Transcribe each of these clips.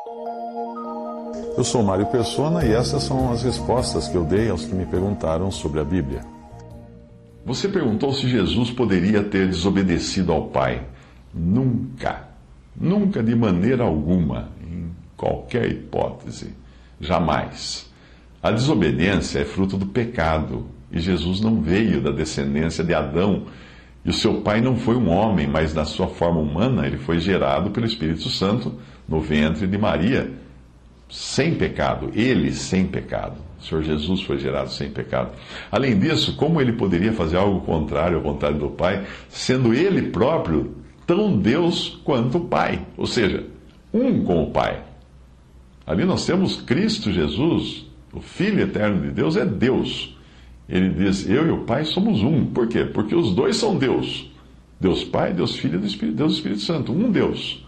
Eu sou Mário Persona e essas são as respostas que eu dei aos que me perguntaram sobre a Bíblia. Você perguntou se Jesus poderia ter desobedecido ao Pai. Nunca. Nunca, de maneira alguma, em qualquer hipótese. Jamais. A desobediência é fruto do pecado, e Jesus não veio da descendência de Adão, e o seu pai não foi um homem, mas na sua forma humana ele foi gerado pelo Espírito Santo no ventre de Maria, sem pecado, ele sem pecado. O Senhor Jesus foi gerado sem pecado. Além disso, como ele poderia fazer algo contrário à vontade do Pai, sendo ele próprio tão Deus quanto o Pai, ou seja, um com o Pai. Ali nós temos Cristo Jesus, o Filho eterno de Deus, é Deus. Ele diz, eu e o Pai somos um. Por quê? Porque os dois são Deus. Deus Pai, Deus Filho e Deus Espírito Santo, um Deus.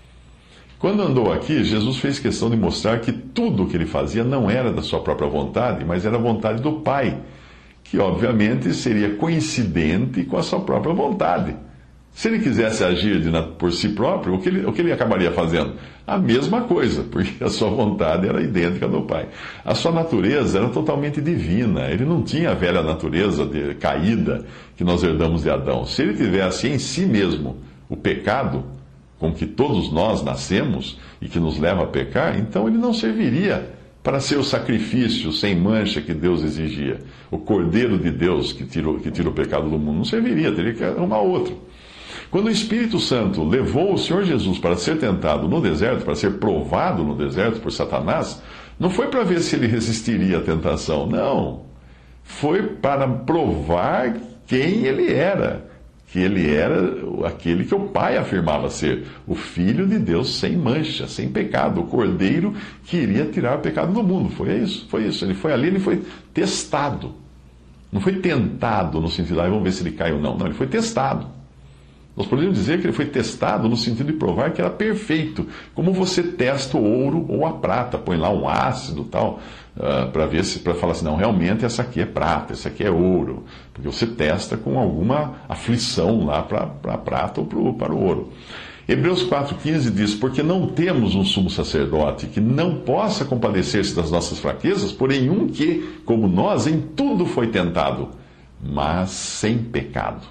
Quando andou aqui, Jesus fez questão de mostrar que tudo o que ele fazia não era da sua própria vontade, mas era a vontade do Pai, que obviamente seria coincidente com a sua própria vontade. Se ele quisesse agir por si próprio, o que ele acabaria fazendo? A mesma coisa, porque a sua vontade era idêntica do Pai. A sua natureza era totalmente divina, ele não tinha a velha natureza caída que nós herdamos de Adão. Se ele tivesse em si mesmo o pecado, com que todos nós nascemos e que nos leva a pecar, então ele não serviria para ser o sacrifício sem mancha que Deus exigia. O Cordeiro de Deus que tira o pecado do mundo não serviria, teria que arrumar outro. Quando o Espírito Santo levou o Senhor Jesus para ser tentado no deserto, para ser provado no deserto por Satanás, não foi para ver se ele resistiria à tentação, não. Foi para provar quem ele era. Que ele era aquele que o Pai afirmava ser, o Filho de Deus sem mancha, sem pecado, o Cordeiro que iria tirar o pecado do mundo. Foi isso. Ele foi ali, ele foi testado. Não foi tentado no sentido de, vamos ver se ele cai ou não. Não, ele foi testado. Nós poderíamos dizer que ele foi testado no sentido de provar que era perfeito. Como você testa o ouro ou a prata, põe lá um ácido e tal, para falar assim, não, realmente essa aqui é prata, essa aqui é ouro. Porque você testa com alguma aflição lá para a prata ou para o ouro. Hebreus 4,15 diz, porque não temos um sumo sacerdote que não possa compadecer-se das nossas fraquezas, porém um que, como nós, em tudo foi tentado, mas sem pecado.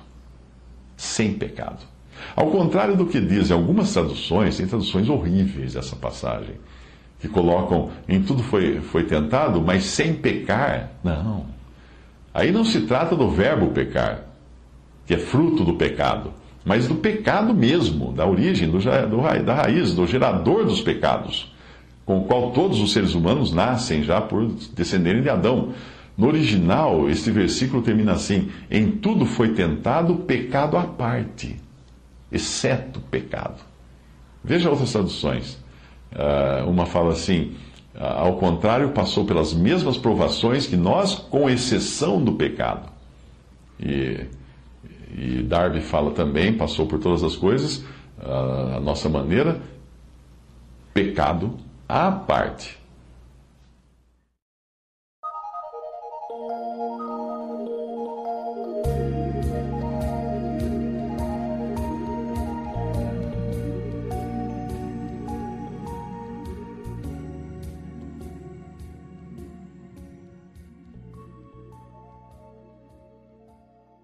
Sem pecado. Ao contrário do que dizem algumas traduções, tem traduções horríveis essa passagem, que colocam em tudo foi tentado, mas sem pecar. Não. Aí não se trata do verbo pecar, que é fruto do pecado, mas do pecado mesmo, da origem, da raiz, do gerador dos pecados, com o qual todos os seres humanos nascem já por descenderem de Adão. No original, este versículo termina assim: em tudo foi tentado pecado à parte, exceto pecado. Veja outras traduções. Uma fala assim, ao contrário, passou pelas mesmas provações que nós, com exceção do pecado. E Darby fala também, passou por todas as coisas, a nossa maneira, pecado à parte.